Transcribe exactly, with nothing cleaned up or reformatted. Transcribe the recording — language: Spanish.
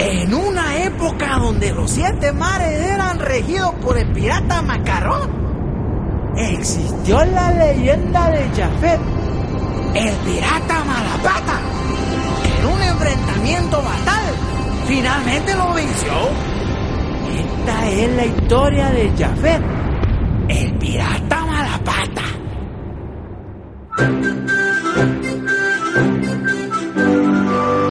En una época donde los siete mares eran regidos por el pirata Macarrón, existió la leyenda de Jafet, el pirata Malapata, que en un enfrentamiento fatal finalmente lo venció. Esta es la historia de Jafet, el pirata Malapata.